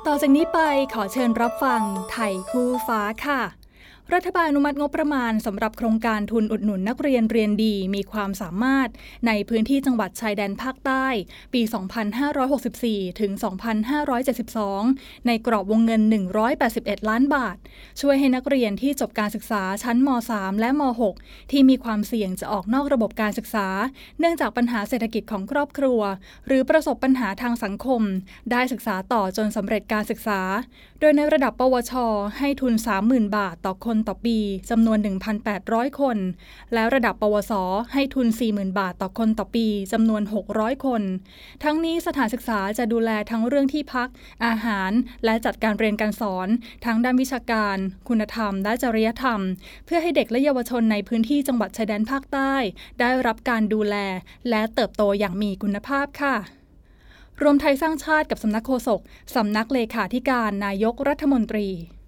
ต่อจากนี้ไปขอเชิญรับฟังไทยคู่ฟ้าค่ะรัฐบาลอนุมัติงบประมาณสำหรับโครงการทุนอุดหนุนนักเรียนเรียนดีมีความสามารถในพื้นที่จังหวัดชายแดนภาคใต้ปี 2564 ถึง 2572 ในกรอบวงเงิน 181 ล้านบาทช่วยให้นักเรียนที่จบการศึกษาชั้นม. 3 และม. 6 ที่มีความเสี่ยงจะออกนอกระบบการศึกษาเนื่องจากปัญหาเศรษฐกิจของครอบครัวหรือประสบปัญหาทางสังคมได้ศึกษาต่อจนสำเร็จการศึกษาโดยในระดับปวชให้ทุน 30,000 บาทต่อคนต่อปีจำนวน 1,800 คนและระดับปวสให้ทุน 40,000 บาทต่อคนต่อปีจำนวน 600 คนทั้งนี้สถานศึกษาจะดูแลทั้งเรื่องที่พักอาหารและจัดการเรียนการสอนทั้งด้านวิชาการคุณธรรมและจริยธรรมเพื่อให้เด็กและเยาวชนในพื้นที่จังหวัดชายแดนภาคใต้ได้รับการดูแลและเติบโตอย่างมีคุณภาพค่ะรวมไทยสร้างชาติกับสำนักโฆษกสำนักเลขาธิการนายกรัฐมนตรี